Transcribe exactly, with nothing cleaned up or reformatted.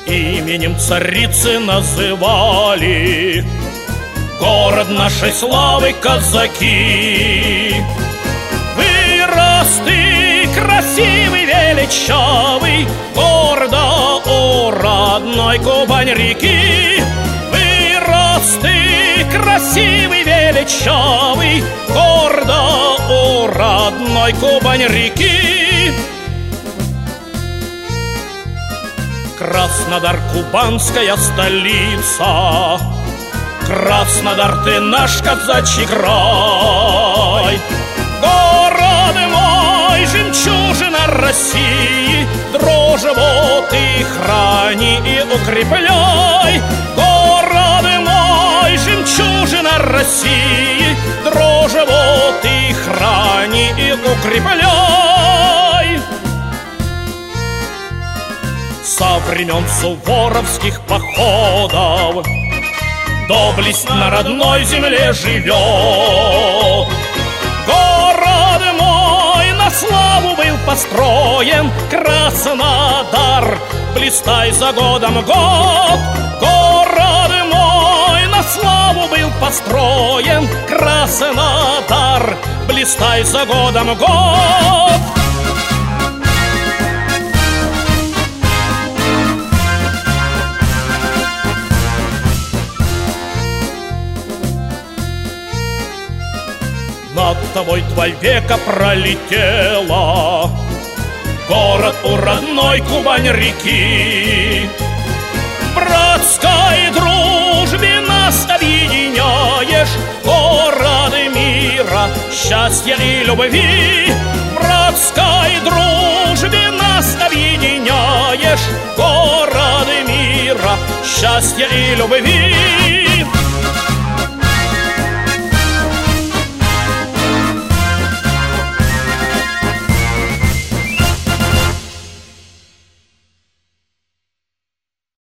Именем царицы называли город нашей славы казаки. Вырос ты красивый, величавый, гордо у родной Кубань-реки. Вырос ты красивый, величавый, гордо у родной Кубань-реки. Краснодар — кубанская столица, Краснодар, ты наш казачий край. Город мой, жемчужина России, дружбу ты храни и укрепляй. Город мой, жемчужина России, дружбу ты храни и укрепляй. Со времен суворовских походов доблесть на родной земле живет. Город мой на славу был построен, Краснодар, блистай за годом год. Город мой на славу был построен, Краснодар, блистай за годом год. Над тобой два века пролетела, город у родной Кубань-реки. Братской дружбе нас объединяешь, город мира, счастья и любви. Братской дружбе нас объединяешь, город мира, счастья и любви.